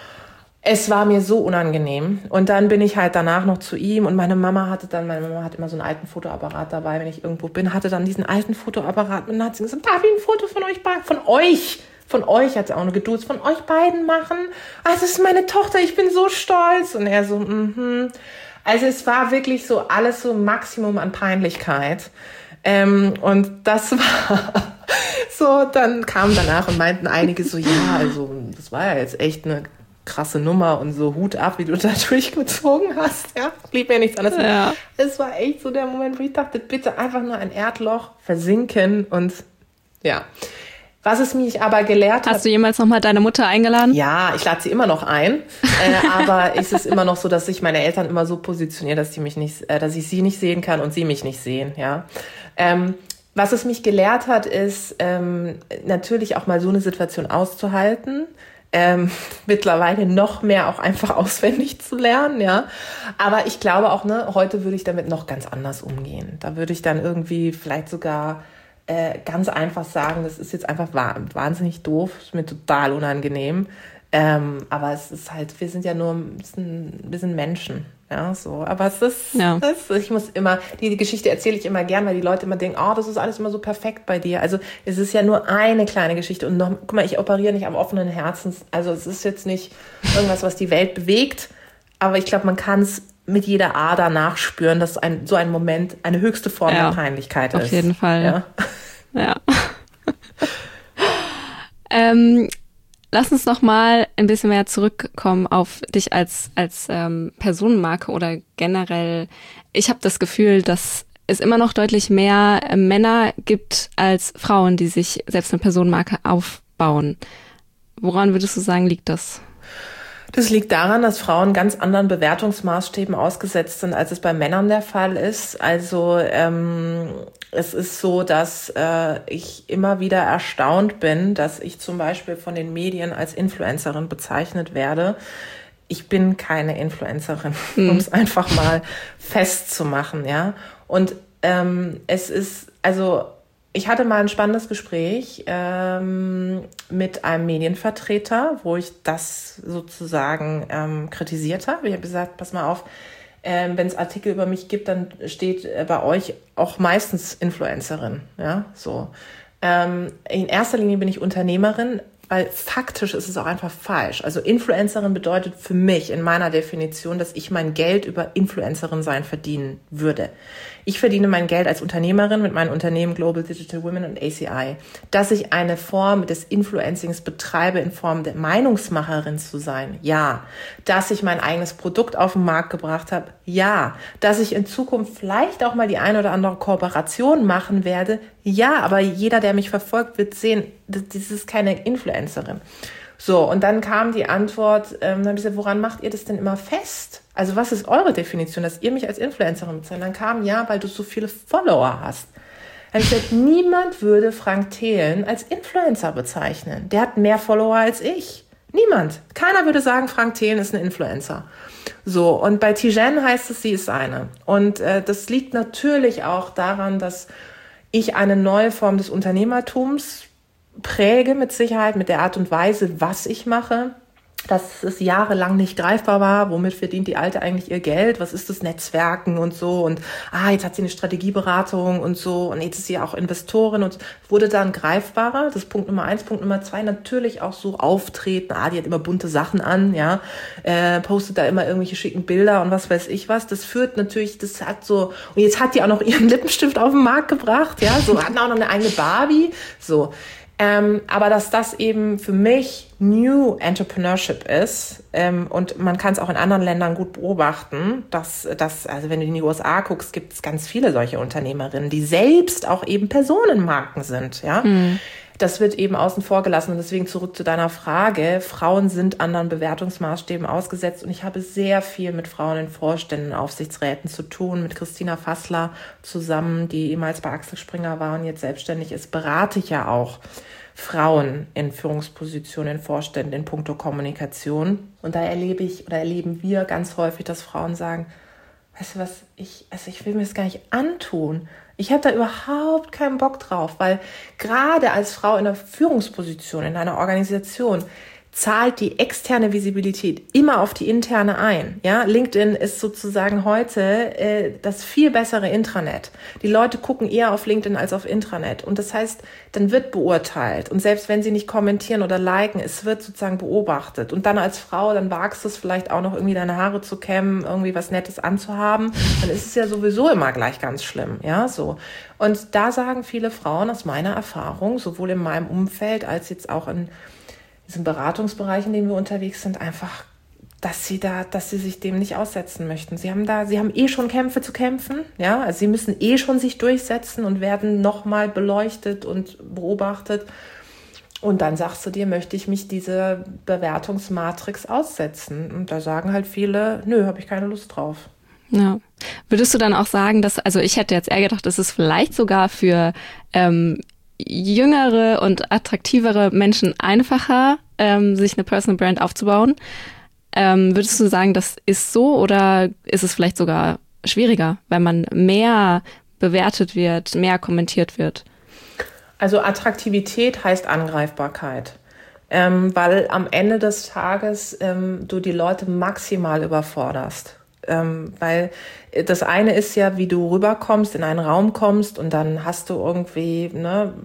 Es war mir so unangenehm. Und dann bin ich halt danach noch zu ihm und meine Mama hatte dann, meine Mama hat immer so einen alten Fotoapparat dabei, wenn ich irgendwo bin, hatte dann diesen alten Fotoapparat und dann hat sie gesagt, darf ich ein Foto von euch beiden, von euch, von euch, hat sie auch nur geduzt, von euch beiden machen? Ah, das ist meine Tochter, ich bin so stolz. Und er so, mhm. Also es war wirklich so alles so Maximum an Peinlichkeit. Ähm, und das war so, dann kamen danach und meinten einige so, ja, also das war ja jetzt echt eine krasse Nummer und so Hut ab, wie du da durchgezogen hast, ja, blieb mir nichts anderes. Ja. Es war echt so der Moment, wo ich dachte, bitte einfach nur ein Erdloch versinken und ja. Was es mich aber gelehrt hat... Hast du jemals nochmal deine Mutter eingeladen? Ja, ich lade sie immer noch ein, äh, aber es ist immer noch so, dass ich meine Eltern immer so positioniere, dass die mich nicht, äh, dass ich sie nicht sehen kann und sie mich nicht sehen, ja. Ähm, was es mich gelehrt hat, ist ähm, natürlich auch mal so eine Situation auszuhalten, Ähm, mittlerweile noch mehr auch einfach auswendig zu lernen, ja. Aber ich glaube auch, ne, heute würde ich damit noch ganz anders umgehen. Da würde ich dann irgendwie vielleicht sogar äh, ganz einfach sagen, das ist jetzt einfach wahnsinnig doof, ist mir total unangenehm. Ähm, aber es ist halt, wir sind ja nur, wir sind Menschen, ja, so. Aber es ist, ja. es, ich muss immer, die, die Geschichte erzähle ich immer gern, weil die Leute immer denken, oh, das ist alles immer so perfekt bei dir. Also es ist ja nur eine kleine Geschichte und noch, guck mal, ich operiere nicht am offenen Herzen. Also es ist jetzt nicht irgendwas, was die Welt bewegt, aber ich glaube, man kann es mit jeder Ader nachspüren, dass ein, so ein Moment eine höchste Form ja, der Peinlichkeit auf ist. Auf jeden Fall. Ja. ja. ähm, lass uns noch mal ein bisschen mehr zurückkommen auf dich als, als ähm, Personenmarke oder generell. Ich habe das Gefühl, dass es immer noch deutlich mehr äh, Männer gibt als Frauen, die sich selbst eine Personenmarke aufbauen. Woran würdest du sagen, liegt das? Das liegt daran, dass Frauen ganz anderen Bewertungsmaßstäben ausgesetzt sind, als es bei Männern der Fall ist. Also ähm, es ist so, dass äh, ich immer wieder erstaunt bin, dass ich zum Beispiel von den Medien als Influencerin bezeichnet werde. Ich bin keine Influencerin, hm. um es einfach mal festzumachen, ja. Und ähm, es ist, also ich hatte mal ein spannendes Gespräch ähm, mit einem Medienvertreter, wo ich das sozusagen ähm, kritisiert habe. Ich habe gesagt, pass mal auf, ähm, wenn es Artikel über mich gibt, dann steht äh, bei euch auch meistens Influencerin. Ja, so. Ähm, in erster Linie bin ich Unternehmerin, weil faktisch ist es auch einfach falsch. Also Influencerin bedeutet für mich in meiner Definition, dass ich mein Geld über Influencerin sein verdienen würde. Ich verdiene mein Geld als Unternehmerin mit meinen Unternehmen Global Digital Women und A C I. Dass ich eine Form des Influencings betreibe in Form der Meinungsmacherin zu sein, ja. Dass ich mein eigenes Produkt auf den Markt gebracht habe, ja. Dass ich in Zukunft vielleicht auch mal die eine oder andere Kooperation machen werde, ja. Aber jeder, der mich verfolgt, wird sehen, das ist keine Influencerin. So, und dann kam die Antwort, ähm, dann habe ich gesagt, woran macht ihr das denn immer fest? Also was ist eure Definition, dass ihr mich als Influencerin bezeichnet? Dann kam, ja, weil du so viele Follower hast. Dann habe ich gesagt, niemand würde Frank Thelen als Influencer bezeichnen. Der hat mehr Follower als ich. Niemand. Keiner würde sagen, Frank Thelen ist ein Influencer. So, und bei Tijen heißt es, sie ist eine. Und äh, das liegt natürlich auch daran, dass ich eine neue Form des Unternehmertums präge, mit Sicherheit, mit der Art und Weise, was ich mache, dass es jahrelang nicht greifbar war. Womit verdient die Alte eigentlich ihr Geld? Was ist das Netzwerken und so? Und ah, jetzt hat sie eine Strategieberatung und so. Und jetzt ist sie auch Investorin und wurde dann greifbarer. Das ist Punkt Nummer eins. Punkt Nummer zwei, natürlich auch so auftreten. Ah, die hat immer bunte Sachen an, ja. Äh, postet da immer irgendwelche schicken Bilder und was weiß ich was. Das führt natürlich, das hat so, und jetzt hat die auch noch ihren Lippenstift auf den Markt gebracht, ja. So, hat auch noch eine eigene Barbie. So. Ähm, aber dass das eben für mich New Entrepreneurship ist, ähm, und man kann es auch in anderen Ländern gut beobachten, dass, dass, also wenn du in die U S A guckst, gibt es ganz viele solche Unternehmerinnen, die selbst auch eben Personenmarken sind, ja. Mhm. Das wird eben außen vor gelassen und deswegen zurück zu deiner Frage. Frauen sind anderen Bewertungsmaßstäben ausgesetzt und ich habe sehr viel mit Frauen in Vorständen, Aufsichtsräten zu tun, mit Christina Fassler zusammen, die ehemals bei Axel Springer war und jetzt selbstständig ist, berate ich ja auch Frauen in Führungspositionen, in Vorständen in puncto Kommunikation. Und da erlebe ich oder erleben wir ganz häufig, dass Frauen sagen, weißt du was, ich, also ich will mir das gar nicht antun. Ich habe da überhaupt keinen Bock drauf, weil gerade als Frau in einer Führungsposition, in einer Organisation, zahlt die externe Visibilität immer auf die interne ein. Ja, LinkedIn ist sozusagen heute äh, das viel bessere Intranet. Die Leute gucken eher auf LinkedIn als auf Intranet. Und das heißt, dann wird beurteilt. Und selbst wenn sie nicht kommentieren oder liken, es wird sozusagen beobachtet. Und dann als Frau, dann wagst du es vielleicht auch noch irgendwie deine Haare zu kämmen, irgendwie was Nettes anzuhaben. Dann ist es ja sowieso immer gleich ganz schlimm. Ja, so. Und da sagen viele Frauen aus meiner Erfahrung, sowohl in meinem Umfeld als jetzt auch in diesen Beratungsbereich, in dem wir unterwegs sind, einfach, dass sie da, dass sie sich dem nicht aussetzen möchten. Sie haben da, sie haben eh schon Kämpfe zu kämpfen, ja, also sie müssen eh schon sich durchsetzen und werden nochmal beleuchtet und beobachtet. Und dann sagst du dir, möchte ich mich dieser Bewertungsmatrix aussetzen? Und da sagen halt viele, nö, habe ich keine Lust drauf. Ja. Würdest du dann auch sagen, dass, also ich hätte jetzt eher gedacht, dass es vielleicht sogar für ähm, jüngere und attraktivere Menschen einfacher, ähm, sich eine Personal Brand aufzubauen. Ähm, würdest du sagen, das ist so oder ist es vielleicht sogar schwieriger, weil man mehr bewertet wird, mehr kommentiert wird? Also Attraktivität heißt Angreifbarkeit, ähm, weil am Ende des Tages ähm, du die Leute maximal überforderst. Ähm, weil das eine ist ja, wie du rüberkommst, in einen Raum kommst und dann hast du irgendwie ne,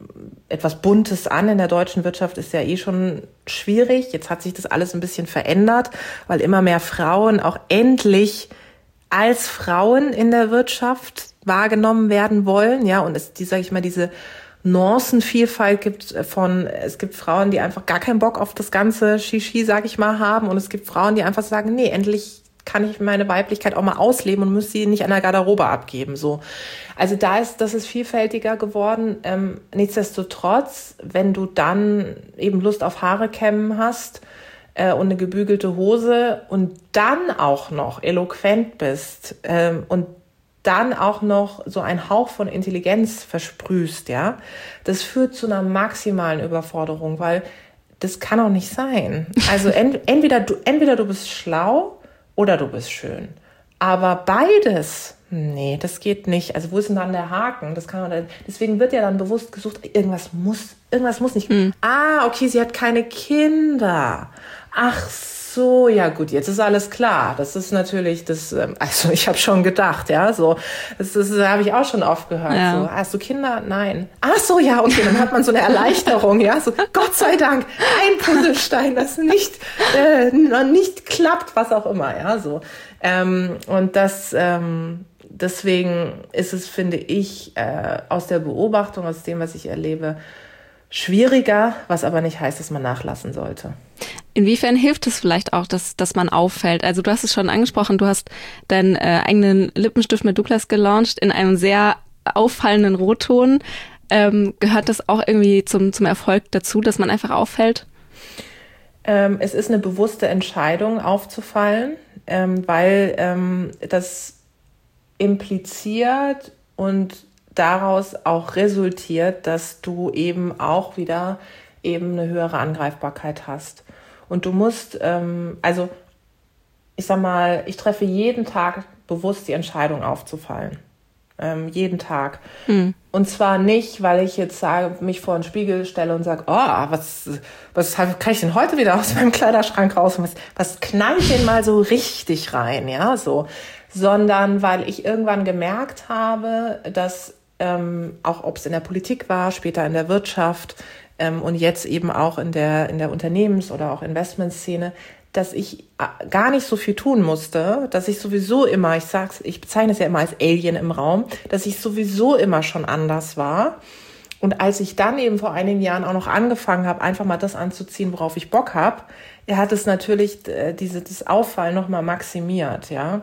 etwas Buntes an. In der deutschen Wirtschaft ist ja eh schon schwierig. Jetzt hat sich das alles ein bisschen verändert, weil immer mehr Frauen auch endlich als Frauen in der Wirtschaft wahrgenommen werden wollen, ja, und es, die, sag ich mal, diese Nuancenvielfalt gibt von, es gibt Frauen, die einfach gar keinen Bock auf das ganze Shishi, sag ich mal, haben, und es gibt Frauen, die einfach sagen, nee, endlich kann ich meine Weiblichkeit auch mal ausleben und muss sie nicht an der Garderobe abgeben, so. Also da ist, das ist vielfältiger geworden. Ähm, nichtsdestotrotz, wenn du dann eben Lust auf Haare kämmen hast äh, und eine gebügelte Hose und dann auch noch eloquent bist ähm, und dann auch noch so einen Hauch von Intelligenz versprühst, ja, das führt zu einer maximalen Überforderung, weil das kann auch nicht sein. Also ent, entweder du, entweder du bist schlau oder du bist schön. Aber beides, nee, das geht nicht. Also wo ist denn dann der Haken? Das kann man dann, deswegen wird ja dann bewusst gesucht, irgendwas muss, irgendwas muss nicht. Mhm. Ah, okay, sie hat keine Kinder. Ach so, ja gut, jetzt ist alles klar. Das ist natürlich das, also ich habe schon gedacht, ja, so, das, das, das habe ich auch schon oft gehört. Ja. So, hast du Kinder? Nein. Ach so, ja, okay, dann hat man so eine Erleichterung, ja, so, Gott sei Dank, ein Puzzlestein, das nicht, äh, nicht klappt, was auch immer, ja, so. Ähm, und das, ähm, deswegen ist es, finde ich, äh, aus der Beobachtung, aus dem, was ich erlebe, schwieriger, was aber nicht heißt, dass man nachlassen sollte. Inwiefern hilft es vielleicht auch, dass, dass man auffällt? Also du hast es schon angesprochen, du hast deinen äh, eigenen Lippenstift mit Douglas gelauncht in einem sehr auffallenden Rotton. Ähm, gehört das auch irgendwie zum, zum Erfolg dazu, dass man einfach auffällt? Ähm, es ist eine bewusste Entscheidung, aufzufallen, ähm, weil ähm, das impliziert und daraus auch resultiert, dass du eben auch wieder eben eine höhere Angreifbarkeit hast. Und du musst, ähm, also ich sag mal, ich treffe jeden Tag bewusst die Entscheidung aufzufallen. Ähm, jeden Tag. Mhm. Und zwar nicht, weil ich jetzt sage, mich vor den Spiegel stelle und sage, oh, was, was kann ich denn heute wieder aus meinem Kleiderschrank raus? Was, was knall ich denn mal so richtig rein, ja, so. Sondern weil ich irgendwann gemerkt habe, dass ähm, auch ob es in der Politik war, später in der Wirtschaft ähm, und jetzt eben auch in der in der Unternehmens- oder auch Investmentszene, dass ich gar nicht so viel tun musste, dass ich sowieso immer, ich sag's, ich bezeichne es ja immer als Alien im Raum, dass ich sowieso immer schon anders war. Und als ich dann eben vor einigen Jahren auch noch angefangen habe, einfach mal das anzuziehen, worauf ich Bock habe, hat es natürlich äh, diese das Auffallen nochmal maximiert, ja.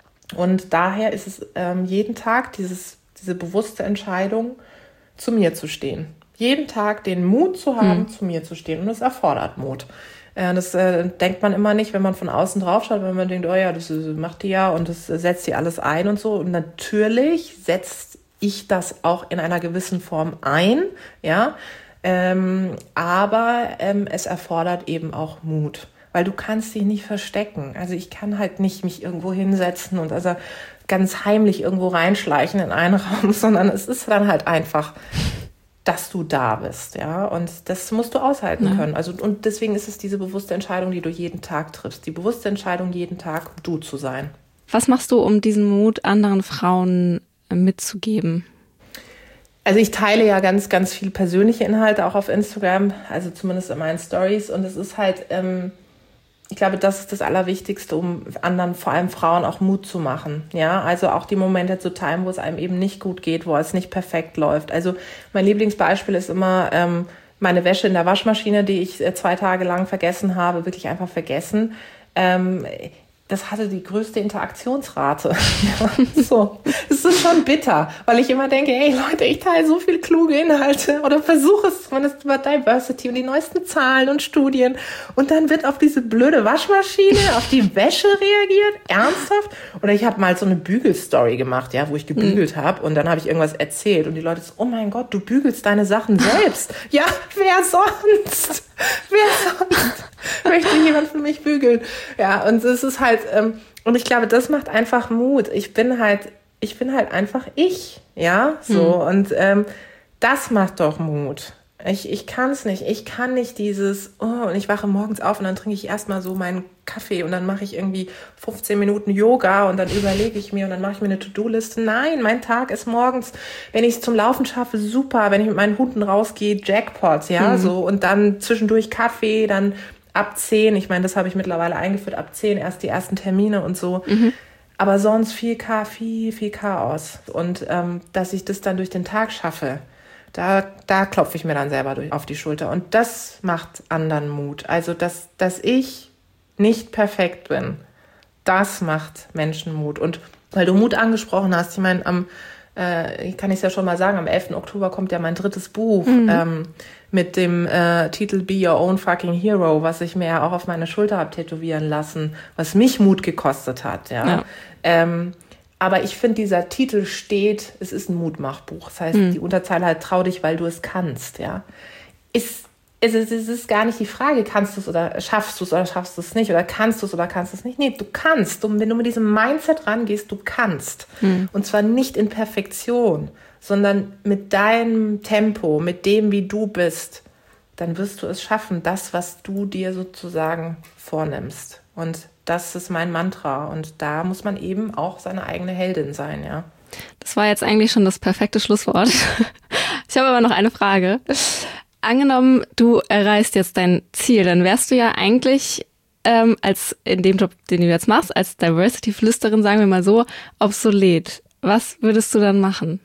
Und daher ist es ähm, jeden Tag dieses diese bewusste Entscheidung, zu mir zu stehen. Jeden Tag den Mut zu haben, hm. zu mir zu stehen. Und das erfordert Mut. Äh, das äh, denkt man immer nicht, wenn man von außen drauf schaut, wenn man denkt, oh ja, das macht die ja und das setzt die alles ein und so. Und natürlich setzt ich das auch in einer gewissen Form ein, ja. Ähm, aber ähm, es erfordert eben auch Mut. Weil du kannst dich nicht verstecken. Also ich kann halt nicht mich irgendwo hinsetzen und also ganz heimlich irgendwo reinschleichen in einen Raum, sondern es ist dann halt einfach, dass du da bist, ja. Und das musst du aushalten ja. können. Also und deswegen ist es diese bewusste Entscheidung, die du jeden Tag triffst. Die bewusste Entscheidung, jeden Tag du zu sein. Was machst du, um diesen Mut anderen Frauen mitzugeben? Also ich teile ja ganz, ganz viel persönliche Inhalte auch auf Instagram, also zumindest in meinen Stories. Und es ist halt ähm, ich glaube, das ist das Allerwichtigste, um anderen, vor allem Frauen, auch Mut zu machen. Ja, also auch die Momente zu teilen, wo es einem eben nicht gut geht, wo es nicht perfekt läuft. Also mein Lieblingsbeispiel ist immer ähm, meine Wäsche in der Waschmaschine, die ich äh, zwei Tage lang vergessen habe, wirklich einfach vergessen. Ähm, das hatte die größte Interaktionsrate. Ja, so. Das ist schon bitter, weil ich immer denke, hey Leute, ich teile so viel kluge Inhalte oder versuche es zumindest über Diversity und die neuesten Zahlen und Studien und dann wird auf diese blöde Waschmaschine, auf die Wäsche reagiert, ernsthaft? Oder ich habe mal so eine Bügelstory gemacht, ja, wo ich gebügelt mhm. habe und dann habe ich irgendwas erzählt und die Leute so, oh mein Gott, du bügelst deine Sachen selbst. Ja, wer sonst? Wer sonst möchte jemand für mich bügeln? Ja, und es ist halt, ähm, und ich glaube, das macht einfach Mut. Ich bin halt, ich bin halt einfach ich, ja, so. Hm. Und ähm, das macht doch Mut. Ich, ich kann es nicht. Ich kann nicht dieses, oh, und ich wache morgens auf und dann trinke ich erstmal so meinen Kaffee und dann mache ich irgendwie fünfzehn Minuten Yoga und dann überlege ich mir und dann mache ich mir eine To-Do-Liste. Nein, mein Tag ist morgens, wenn ich es zum Laufen schaffe, super. Wenn ich mit meinen Hunden rausgehe, Jackpot, ja, mhm. so. Und dann zwischendurch Kaffee, dann ab zehn, ich meine, das habe ich mittlerweile eingeführt, ab zehn erst die ersten Termine und so. Mhm. Aber sonst viel, viel, viel Chaos. Und ähm, dass ich das dann durch den Tag schaffe, da, da klopfe ich mir dann selber durch, auf die Schulter. Und das macht anderen Mut. Also, dass, dass ich nicht perfekt bin, das macht Menschen Mut. Und weil du Mut angesprochen hast, ich meine, am, äh, kann ich es ja schon mal sagen, am elften Oktober kommt ja mein drittes Buch mhm. ähm, mit dem äh, Titel Be Your Own Fucking Hero, was ich mir ja auch auf meine Schulter habe tätowieren lassen, was mich Mut gekostet hat. Ja. ja. Ähm, aber ich finde, dieser Titel steht, es ist ein Mutmachbuch. Das heißt, mhm. die Unterzeile halt, trau dich, weil du es kannst. Ja. Ist, es, ist, es ist gar nicht die Frage, kannst du es oder schaffst du es oder schaffst du es nicht oder kannst du es oder kannst du es nicht. Nee, du kannst. Und wenn du mit diesem Mindset rangehst, du kannst. Mhm. Und zwar nicht in Perfektion, sondern mit deinem Tempo, mit dem, wie du bist, dann wirst du es schaffen, das, was du dir sozusagen vornimmst. Und das ist mein Mantra. Und da muss man eben auch seine eigene Heldin sein, ja. Das war jetzt eigentlich schon das perfekte Schlusswort. Ich habe aber noch eine Frage. Angenommen, du erreichst jetzt dein Ziel, dann wärst du ja eigentlich ähm, als in dem Job, den du jetzt machst, als Diversity-Flüsterin, sagen wir mal so, obsolet. Was würdest du dann machen?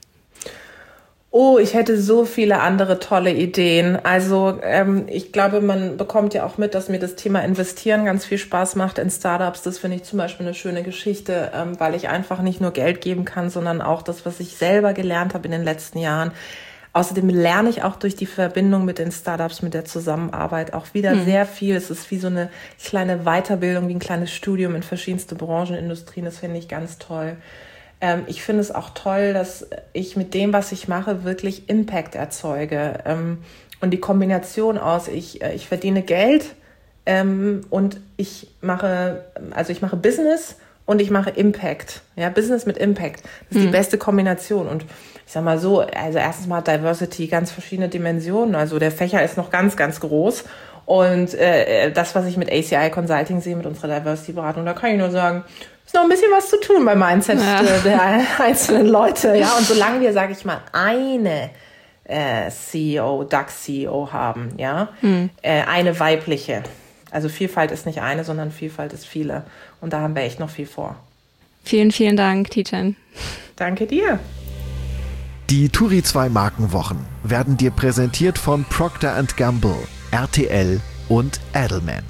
Oh, ich hätte so viele andere tolle Ideen. Also ähm, ich glaube, man bekommt ja auch mit, dass mir das Thema Investieren ganz viel Spaß macht in Startups. Das finde ich zum Beispiel eine schöne Geschichte, ähm, weil ich einfach nicht nur Geld geben kann, sondern auch das, was ich selber gelernt habe in den letzten Jahren. Außerdem lerne ich auch durch die Verbindung mit den Startups, mit der Zusammenarbeit auch wieder hm. sehr viel. Es ist wie so eine kleine Weiterbildung, wie ein kleines Studium in verschiedenste Branchen, Industrien. Das finde ich ganz toll. Ähm, ich finde es auch toll, dass ich mit dem, was ich mache, wirklich Impact erzeuge. Ähm, und die Kombination aus, ich, ich verdiene Geld ähm, und ich mache, also ich mache Business und ich mache Impact. Ja, Business mit Impact. Das ist hm. die beste Kombination. Und ich sag mal so, also erstens mal hat Diversity ganz verschiedene Dimensionen. Also der Fächer ist noch ganz, ganz groß. Und äh, das, was ich mit A C I Consulting sehe, mit unserer Diversity-Beratung, da kann ich nur sagen, ist noch ein bisschen was zu tun beim Mindset ja. der einzelnen Leute. Ja, und solange wir, sage ich mal, eine äh, C E O, D A X-C E O haben, ja, hm. äh, eine weibliche. Also Vielfalt ist nicht eine, sondern Vielfalt ist viele. Und da haben wir echt noch viel vor. Vielen, vielen Dank, Tidjane. Danke dir. Die Turi zwei Markenwochen werden dir präsentiert von Procter and Gamble, R T L und Edelman.